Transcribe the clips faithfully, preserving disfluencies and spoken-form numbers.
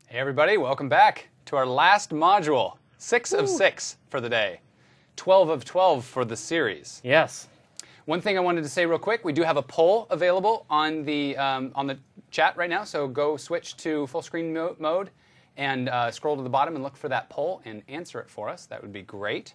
Hey everybody, welcome back to our last module. Six Ooh. of six for the day. twelve of twelve for the series. Yes. One thing I wanted to say real quick, we do have a poll available on the, um, on the chat right now, so go switch to full screen mo mode and uh, scroll to the bottom and look for that poll and answer it for us. That would be great.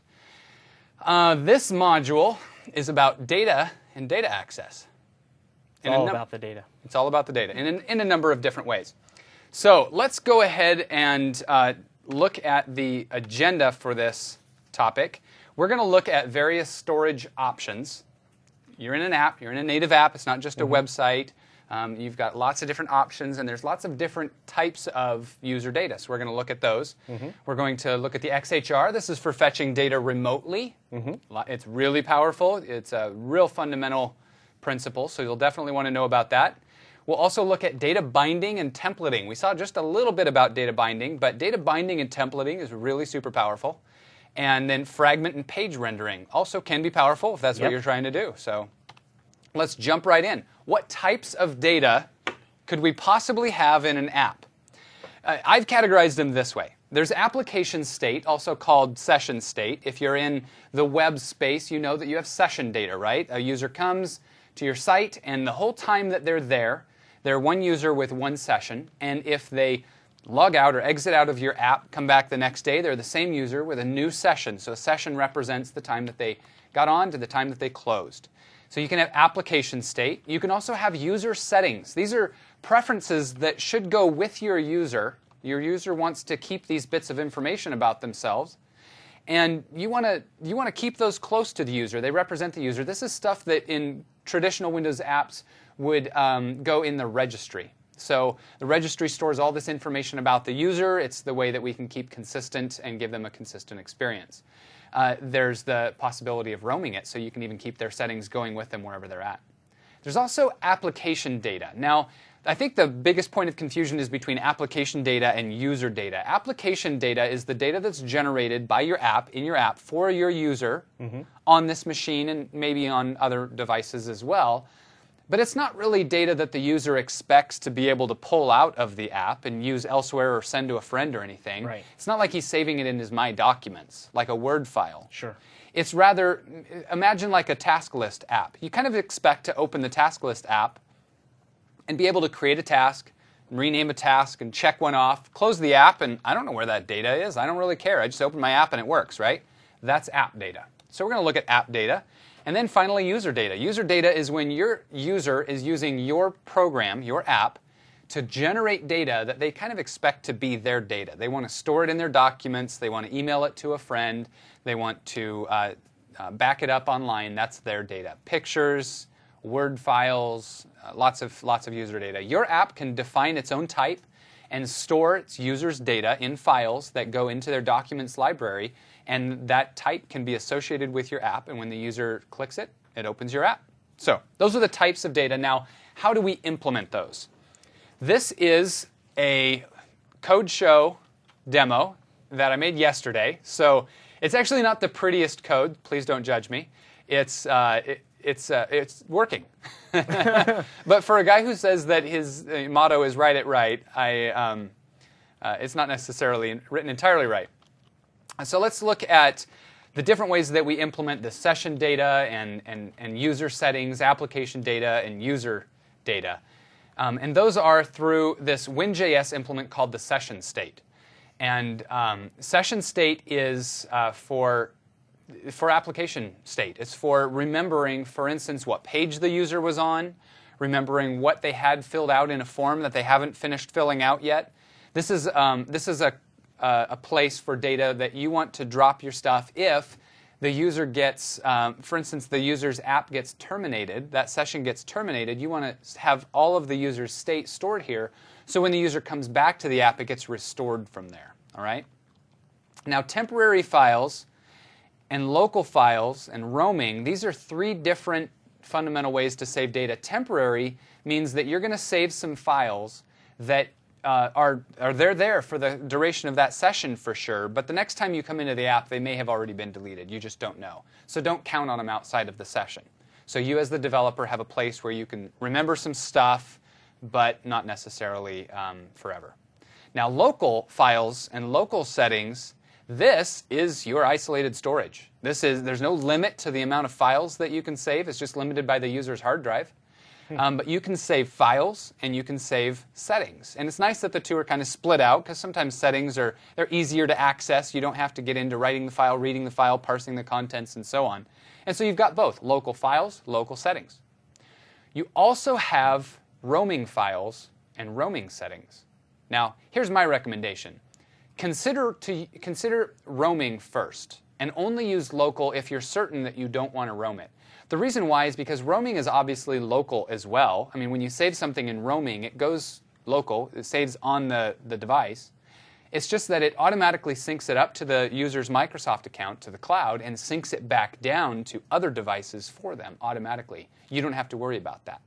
Uh, this module is about data and data access. It's all about the data. It's all about the data in, in, in a number of different ways. So let's go ahead and uh, look at the agenda for this topic. We're going to look at various storage options. You're in an app. You're in a native app. It's not just a mm-hmm. website. Um, you've got lots of different options, and there's lots of different types of user data. So we're going to look at those. Mm-hmm. We're going to look at the X H R. This is for fetching data remotely. Mm-hmm. It's really powerful. It's a real fundamental principle, so you'll definitely want to know about that. We'll also look at data binding and templating. We saw just a little bit about data binding, but data binding and templating is really super powerful. And then fragment and page rendering also can be powerful if that's yep. what you're trying to do. So let's jump right in. What types of data could we possibly have in an app? Uh, I've categorized them this way. There's application state, also called session state. If you're in the web space, you know that you have session data, right? A user comes to your site, and the whole time that they're there, they're one user with one session, and if they log out or exit out of your app, come back the next day, they're the same user with a new session. So a session represents the time that they got on to the time that they closed. So you can have application state. You can also have user settings. These are preferences that should go with your user. Your user wants to keep these bits of information about themselves, and you want to you want to keep those close to the user. They represent the user. This is stuff that in traditional Windows apps would um, go in the registry. So the registry stores all this information about the user. It's the way that we can keep consistent and give them a consistent experience. Uh, there's the possibility of roaming it, so you can even keep their settings going with them wherever they're at. There's also application data. Now, I think the biggest point of confusion is between application data and user data. Application data is the data that's generated by your app, in your app, for your user mm-hmm. on this machine and maybe on other devices as well. But it's not really data that the user expects to be able to pull out of the app and use elsewhere or send to a friend or anything. Right. It's not like he's saving it in his My Documents, like a Word file. Sure. It's rather, imagine like a task list app. You kind of expect to open the task list app and be able to create a task, and rename a task, and check one off, close the app, and I don't know where that data is. I don't really care. I just open my app and it works, right? That's app data. So we're going to look at app data. And then finally, user data. User data is when your user is using your program, your app, to generate data that they kind of expect to be their data. They want to store it in their documents. They want to email it to a friend. They want to uh, uh, back it up online. That's their data. Pictures, Word files, uh, lots of, lots of user data. Your app can define its own type and store its users' data in files that go into their documents library, and that type can be associated with your app, and when the user clicks it, it opens your app. So those are the types of data. Now, how do we implement those? This is a code show demo that I made yesterday. So it's actually not the prettiest code. Please don't judge me. It's, uh, it, it's, uh, it's working. But for a guy who says that his uh, motto is write it right, I, um, uh, it's not necessarily written entirely right. So let's look at the different ways that we implement the session data and, and, and user settings, application data, and user data. Um, and those are through this Win.js implement called the session state. And um, session state is uh, for, for application state. It's for remembering, for instance, what page the user was on, remembering what they had filled out in a form that they haven't finished filling out yet. This is, um, this is a Uh, a place for data that you want to drop your stuff if the user gets, um, for instance, the user's app gets terminated, that session gets terminated, you want to have all of the user's state stored here, so when the user comes back to the app, it gets restored from there, all right? Now, temporary files and local files and roaming, these are three different fundamental ways to save data. Temporary means that you're going to save some files that Uh, are, are they're there for the duration of that session for sure, but the next time you come into the app, they may have already been deleted. You just don't know. So don't count on them outside of the session. So you as the developer have a place where you can remember some stuff, but not necessarily um, forever. Now, local files and local settings, this is your isolated storage. This is, there's no limit to the amount of files that you can save. It's just limited by the user's hard drive. Um, but you can save files and you can save settings. And it's nice that the two are kind of split out, because sometimes settings are they're easier to access. You don't have to get into writing the file, reading the file, parsing the contents, and so on. And so you've got both local files, local settings. You also have roaming files and roaming settings. Now, here's my recommendation. Consider, to, consider roaming first, and only use local if you're certain that you don't want to roam it. The reason why is because roaming is obviously local as well. I mean, when you save something in roaming, it goes local. It saves on the, the device. It's just that it automatically syncs it up to the user's Microsoft account, to the cloud, and syncs it back down to other devices for them automatically. You don't have to worry about that.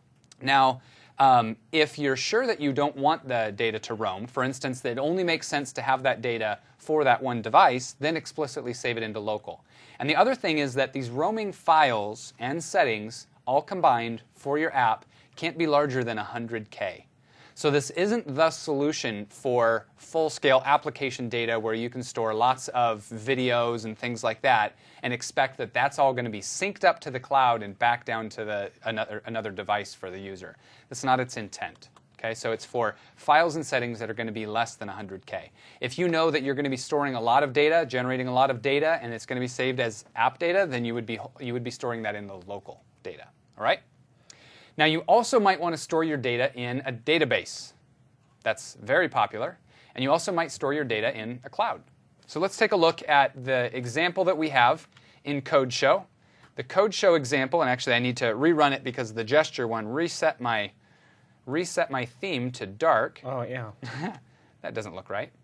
Now, um, if you're sure that you don't want the data to roam, for instance, that it only makes sense to have that data for that one device, then explicitly save it into local. And the other thing is that these roaming files and settings, all combined for your app, can't be larger than one hundred K. So this isn't the solution for full-scale application data where you can store lots of videos and things like that and expect that that's all going to be synced up to the cloud and back down to the, another, another device for the user. That's not its intent. Okay, so it's for files and settings that are going to be less than one hundred K. If you know that you're going to be storing a lot of data, generating a lot of data, and it's going to be saved as app data, then you would be, you would be storing that in the local data. All right? Now, you also might want to store your data in a database. That's very popular. And you also might store your data in a cloud. So let's take a look at the example that we have in CodeShow. The CodeShow example, and actually I need to rerun it because the gesture one reset my, reset my theme to dark. Oh, yeah. That doesn't look right.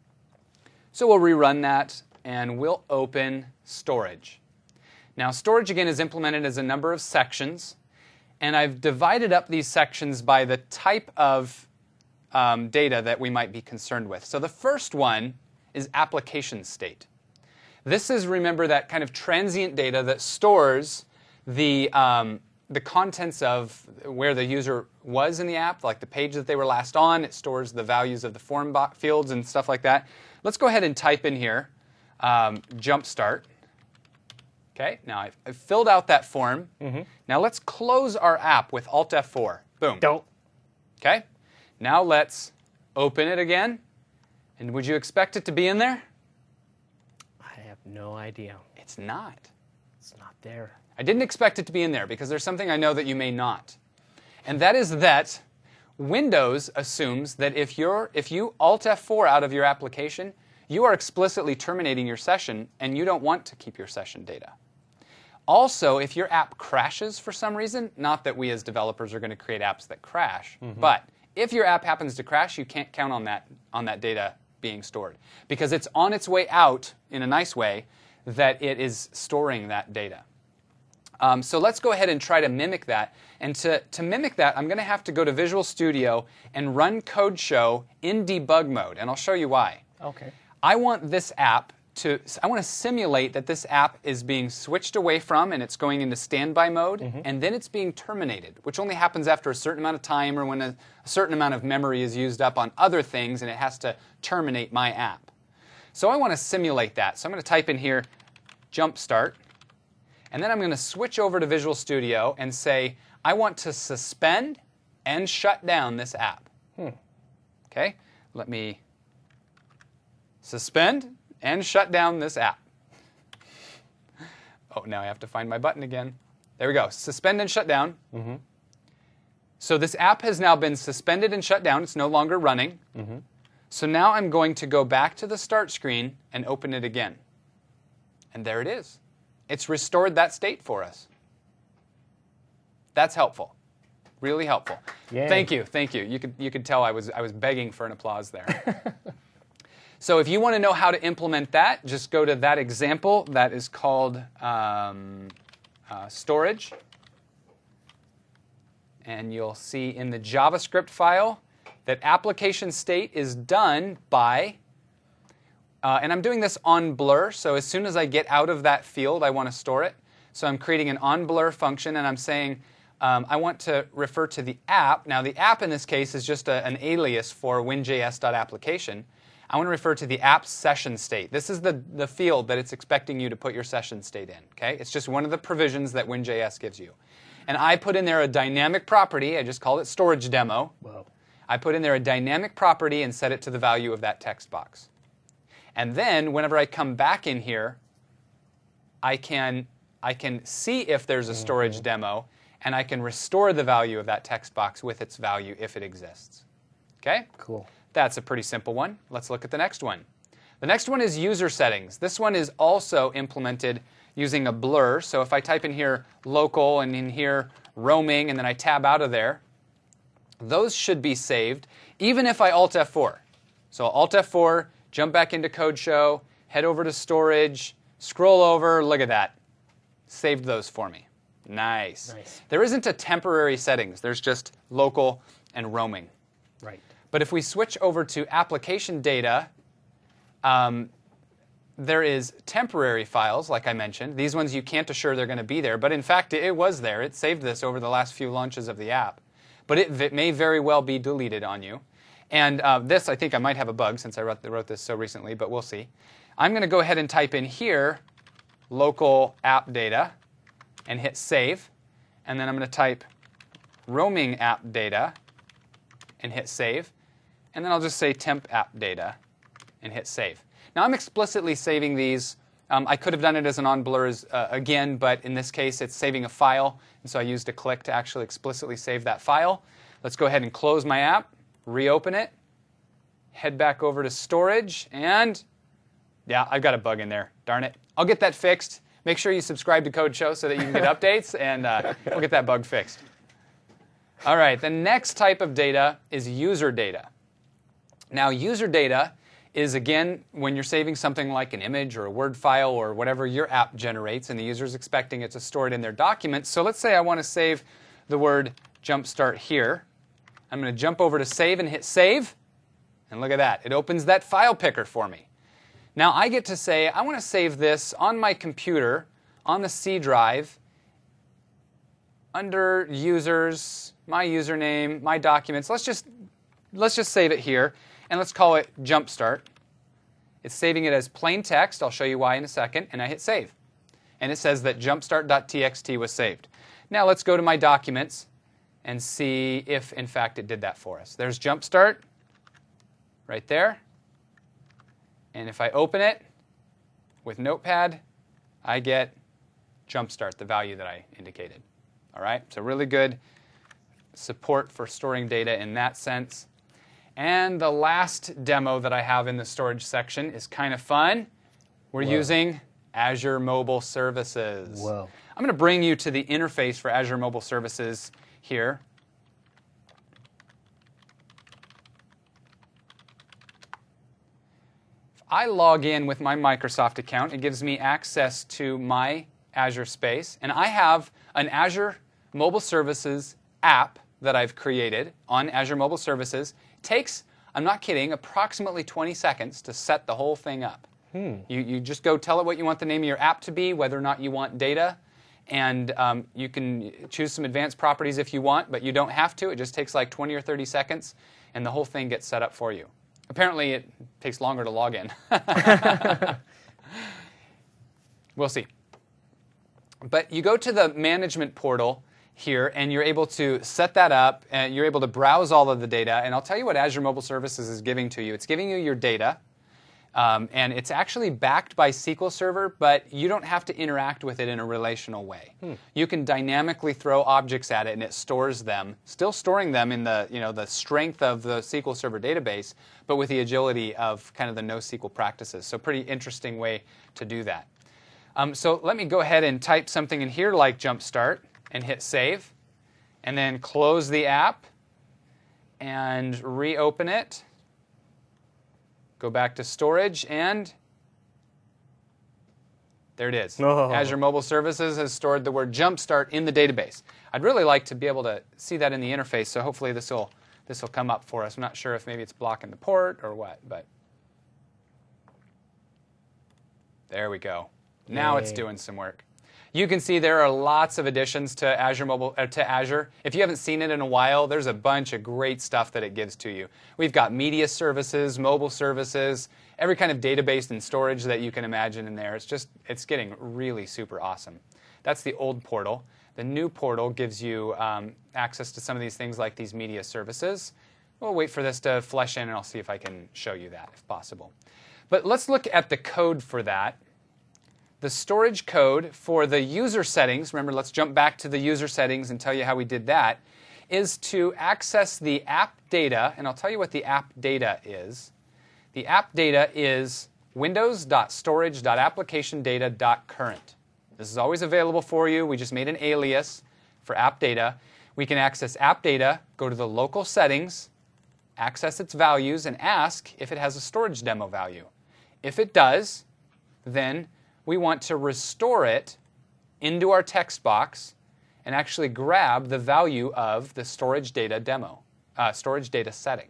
So we'll rerun that, and we'll open storage. Now, storage, again, is implemented as a number of sections. And I've divided up these sections by the type of um, data that we might be concerned with. So the first one is application state. This is, remember, that kind of transient data that stores the, um, the contents of where the user was in the app, like the page that they were last on. It stores the values of the form fields and stuff like that. Let's go ahead and type in here, um, Jumpstart. Okay, now I've, I've filled out that form. Mm-hmm. Now let's close our app with Alt F four. Boom. Don't. Okay, now let's open it again. And would you expect it to be in there? I have no idea. It's not. It's not there. I didn't expect it to be in there because there's something I know that you may not. And that is that Windows assumes that if, you're, if you Alt F four out of your application, you are explicitly terminating your session and you don't want to keep your session data. Also, if your app crashes for some reason, not that we as developers are going to create apps that crash, mm-hmm. but if your app happens to crash, you can't count on that, on that data being stored because it's on its way out in a nice way that it is storing that data. Um, so let's go ahead and try to mimic that. And to, to mimic that, I'm going to have to go to Visual Studio and run CodeShow in debug mode, and I'll show you why. Okay. I want this app to, I want to simulate that this app is being switched away from and it's going into standby mode, mm-hmm. and then it's being terminated, which only happens after a certain amount of time or when a, a certain amount of memory is used up on other things and it has to terminate my app. So I want to simulate that. So I'm going to type in here Jumpstart, and then I'm going to switch over to Visual Studio and say, I want to suspend and shut down this app. Hmm. Okay, let me suspend and shut down this app. Oh, now I have to find my button again. There we go. Suspend and shut down. Mm-hmm. So this app has now been suspended and shut down. It's no longer running. Mm-hmm. So now I'm going to go back to the start screen and open it again. And there it is. It's restored that state for us. That's helpful. Really helpful. Yay. Thank you. Thank you. You could, you could tell I was, I was begging for an applause there. So if you want to know how to implement that, just go to that example that is called um, uh, storage. And you'll see in the JavaScript file that application state is done by, uh, and I'm doing this on blur, so as soon as I get out of that field, I want to store it. So I'm creating an on blur function, and I'm saying um, I want to refer to the app. Now, the app in this case is just a, an alias for WinJS.application. I want to refer to the app session state. This is the, the field that it's expecting you to put your session state in. Okay? It's just one of the provisions that WinJS gives you. And I put in there a dynamic property. I just called it storage demo. Whoa. I put in there a dynamic property and set it to the value of that text box. And then whenever I come back in here, I can, I can see if there's a storage mm-hmm. demo, and I can restore the value of that text box with its value if it exists. Okay? Cool. That's a pretty simple one. Let's look at the next one. The next one is user settings. This one is also implemented using a blur. So if I type in here local and in here roaming, and then I tab out of there, those should be saved, even if I Alt F four. So Alt F four, jump back into Code Show, head over to storage, scroll over, look at that. Saved those for me. Nice. Nice. There isn't a temporary settings. There's just local and roaming. Right. But if we switch over to application data, um, there is temporary files, like I mentioned. These ones you can't assure they're going to be there, but in fact it was there. It saved this over the last few launches of the app. But it, it may very well be deleted on you. And uh, this, I think I might have a bug since I wrote, wrote this so recently, but we'll see. I'm going to go ahead and type in here local app data and hit save. And then I'm going to type roaming app data and hit save. And then I'll just say temp app data and hit save. Now I'm explicitly saving these. Um, I could have done it as an on blurs uh, again, but in this case it's saving a file, and so I used a click to actually explicitly save that file. Let's go ahead and close my app, reopen it, head back over to storage, and yeah, I've got a bug in there. Darn it. I'll get that fixed. Make sure you subscribe to Code Show so that you can get updates, and uh, we'll get that bug fixed. All right, the next type of data is user data. Now, user data is, again, when you're saving something like an image or a Word file or whatever your app generates, and the user's expecting it to store it in their documents. So let's say I want to save the word jumpstart here. I'm going to jump over to save and hit save. And look at that. It opens that file picker for me. Now I get to say, I want to save this on my computer, on the C drive, under users, my username, my documents. Let's just, let's just save it here. And let's call it Jumpstart. It's saving it as plain text. I'll show you why in a second. And I hit save. And it says that jumpstart.txt was saved. Now let's go to my documents and see if, in fact, it did that for us. There's Jumpstart right there. And if I open it with Notepad, I get Jumpstart, the value that I indicated. All right? So really good support for storing data in that sense. And the last demo that I have in the storage section is kind of fun. We're Whoa. using Azure Mobile Services. Whoa. I'm going to bring you to the interface for Azure Mobile Services here. If I log in with my Microsoft account, it gives me access to my Azure space. And I have an Azure Mobile Services app that I've created on Azure Mobile Services. Takes, I'm not kidding, approximately twenty seconds to set the whole thing up. Hmm. You, you just go tell it what you want the name of your app to be, whether or not you want data, and um, you can choose some advanced properties if you want, but you don't have to. It just takes like twenty or thirty seconds, and the whole thing gets set up for you. Apparently, it takes longer to log in. We'll see. But you go to the management portal here, and you're able to set that up, and you're able to browse all of the data. And I'll tell you what Azure Mobile Services is giving to you. It's giving you your data, um, and it's actually backed by S Q L Server, but you don't have to interact with it in a relational way. Hmm. You can dynamically throw objects at it, and it stores them, still storing them in the, you know, the strength of the S Q L Server database, but with the agility of kind of the NoSQL practices. So pretty interesting way to do that. Um, so let me go ahead and type something in here like Jumpstart, and hit save, and then close the app and reopen it. Go back to storage, and there it is. Oh. Azure Mobile Services has stored the word Jumpstart in the database. I'd really like to be able to see that in the interface, so hopefully this will this will come up for us. I'm not sure if maybe it's blocking the port or what, but there we go. Now Yay. It's doing some work. You can see there are lots of additions to Azure Mobile uh, to Azure. If you haven't seen it in a while, there's a bunch of great stuff that it gives to you. We've got media services, mobile services, every kind of database and storage that you can imagine in there. It's just it's getting really super awesome. That's the old portal. The new portal gives you um, access to some of these things like these media services. We'll wait for this to flesh in, and I'll see if I can show you that if possible. But let's look at the code for that. The storage code for the user settings, remember, let's jump back to the user settings and tell you how we did that, is to access the app data, and I'll tell you what the app data is. The app data is windows dot storage dot application data dot current. This is always available for you. We just made an alias for app data. We can access app data, go to the local settings, access its values, and ask if it has a storage demo value. If it does, then we want to restore it into our text box and actually grab the value of the storage data demo, uh, storage data setting.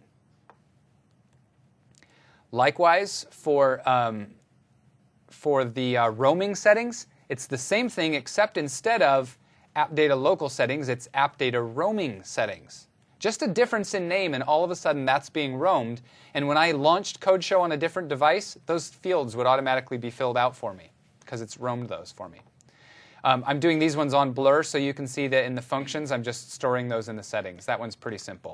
Likewise, for, um, for the uh, roaming settings, it's the same thing, except instead of app data local settings, it's app data roaming settings. Just a difference in name, and all of a sudden that's being roamed. And when I launched CodeShow on a different device, those fields would automatically be filled out for me because it's roamed those for me. Um, I'm doing these ones on Blur, so you can see that in the functions, I'm just storing those in the settings. That one's pretty simple.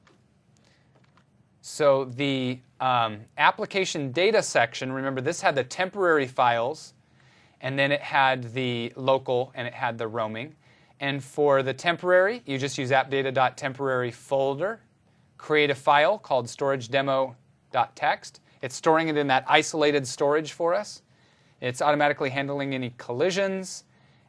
So the um, application data section, remember this had the temporary files, and then it had the local, and it had the roaming. And for the temporary, you just use appdata.temporary folder, create a file called storagedemo.txt. It's storing it in that isolated storage for us. It's automatically handling any collisions,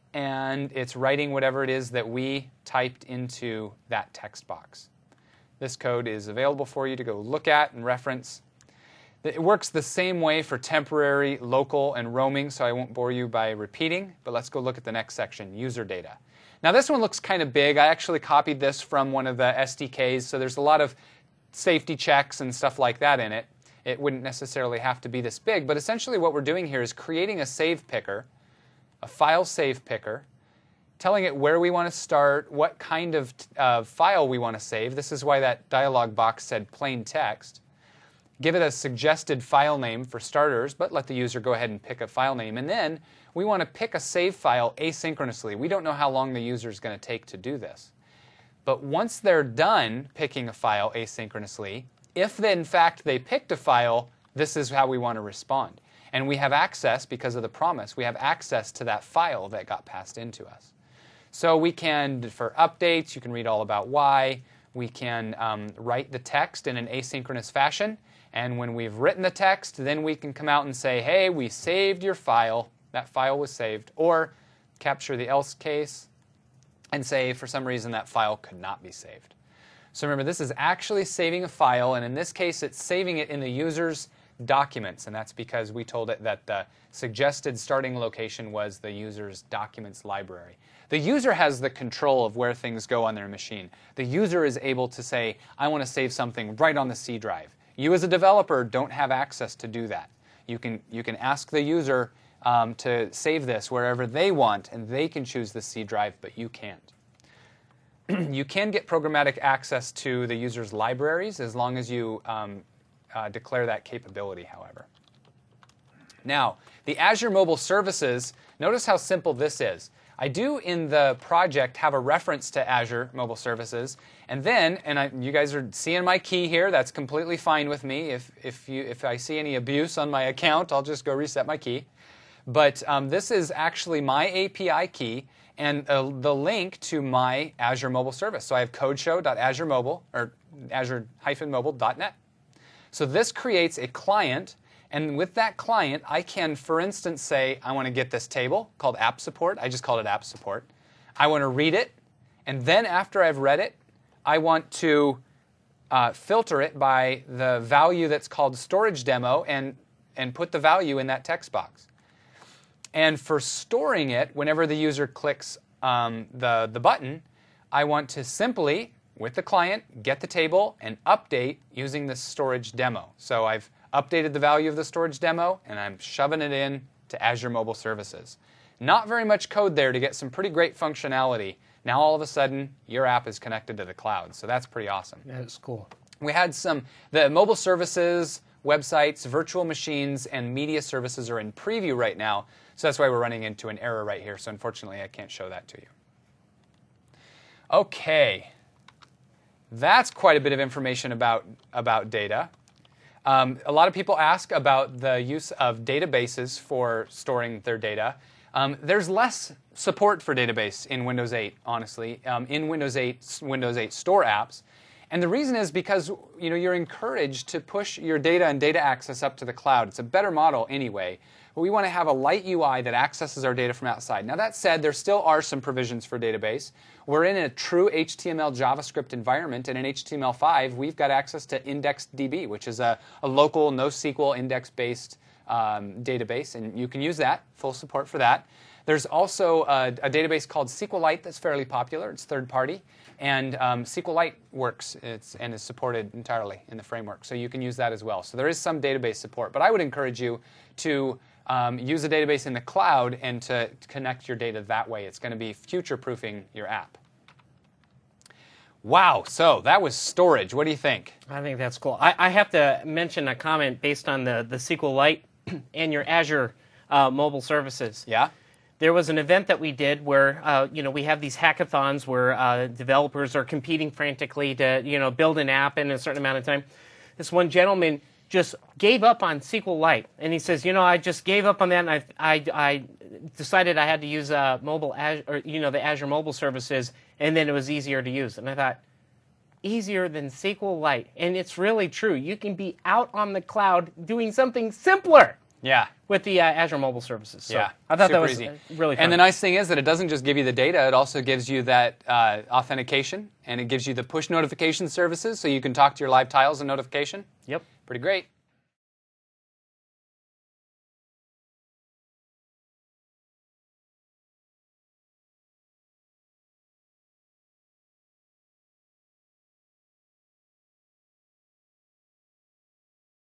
and it's writing whatever it is that we typed into that text box. This code is available for you to go look at and reference. It works the same way for temporary, local, and roaming, so I won't bore you by repeating, but let's go look at the next section, user data. Now this one looks kind of big. I actually copied this from one of the S D Ks, so there's a lot of safety checks and stuff like that in it. It wouldn't necessarily have to be this big, but essentially what we're doing here is creating a save picker, a file save picker, telling it where we want to start, what kind of uh, file we want to save. This is why that dialog box said plain text. Give it a suggested file name for starters, but let the user go ahead and pick a file name. And then we want to pick a save file asynchronously. We don't know how long the user is going to take to do this. But once they're done picking a file asynchronously, if in fact they picked a file, this is how we want to respond. And we have access, because of the promise, we have access to that file that got passed into us. So we can, for updates, you can read all about why. We can um, write the text in an asynchronous fashion. And when we've written the text, then we can come out and say, hey, we saved your file. That file was saved. Or capture the else case and say, for some reason, that file could not be saved. So remember, this is actually saving a file. And in this case, it's saving it in the user's documents. And that's because we told it that the suggested starting location was the user's documents library. The user has the control of where things go on their machine. The user is able to say, I want to save something right on the C drive. You as a developer don't have access to do that. You can, you can ask the user um, to save this wherever they want, and they can choose the C drive, but you can't. You can get programmatic access to the user's libraries as long as you um, uh, declare that capability, however. Now, the Azure Mobile Services, notice how simple this is. I do in the project have a reference to Azure Mobile Services, and then, and I, you guys are seeing my key here, that's completely fine with me. If, if, you, if I see any abuse on my account, I'll just go reset my key. But um, this is actually my A P I key and uh, the link to my Azure Mobile Service. So I have codeshow.azuremobile or azure dash mobile dot net. So this creates a client. And with that client, I can, for instance, say, I want to get this table called app support. I just called it app support. I want to read it. And then after I've read it, I want to uh, filter it by the value that's called storage demo and, and put the value in that text box. And for storing it, whenever the user clicks um, the, the button, I want to simply, with the client, get the table and update using the storage demo. So I've updated the value of the storage demo, and I'm shoving it in to Azure Mobile Services. Not very much code there to get some pretty great functionality. Now all of a sudden, your app is connected to the cloud, so that's pretty awesome. That's cool. We had some, the mobile services, websites, virtual machines, and media services are in preview right now, so that's why we're running into an error right here, so unfortunately I can't show that to you. Okay, that's quite a bit of information about, about data. Um, a lot of people ask about the use of databases for storing their data. Um, there's less support for database in Windows eight, honestly, um, in Windows eight, Windows eight Store apps. And the reason is because you know, you're encouraged to push your data and data access up to the cloud. It's a better model anyway. But we want to have a light U I that accesses our data from outside. Now that said, there still are some provisions for database. We're in a true H T M L JavaScript environment, and in H T M L five, we've got access to IndexedDB, which is a, a local NoSQL index-based um, database, and you can use that, full support for that. There's also a, a database called SQLite that's fairly popular. It's third-party, and um, SQLite works it's, and is supported entirely in the framework, so you can use that as well. So there is some database support, but I would encourage you to um, use a database in the cloud and to connect your data that way. It's going to be future-proofing your app. Wow, so that was storage. What do you think? I think that's cool. I, I have to mention a comment based on the, the SQLite and your Azure uh, mobile services. Yeah? There was an event that we did where, uh, you know, we have these hackathons where uh, developers are competing frantically to, you know, build an app in a certain amount of time. This one gentleman just gave up on SQLite, and he says, you know, I just gave up on that, and I, I, I decided I had to use uh, mobile Azure, or, you know, the Azure mobile services, and then it was easier to use. And I thought, easier than SQLite, and it's really true. You can be out on the cloud doing something simpler. Yeah. With the uh, Azure mobile services. So yeah, I thought super that was easy. really fun. And the nice thing is that it doesn't just give you the data, it also gives you that uh, authentication, and it gives you the push notification services, so you can talk to your live tiles and notification. Yep. Pretty great.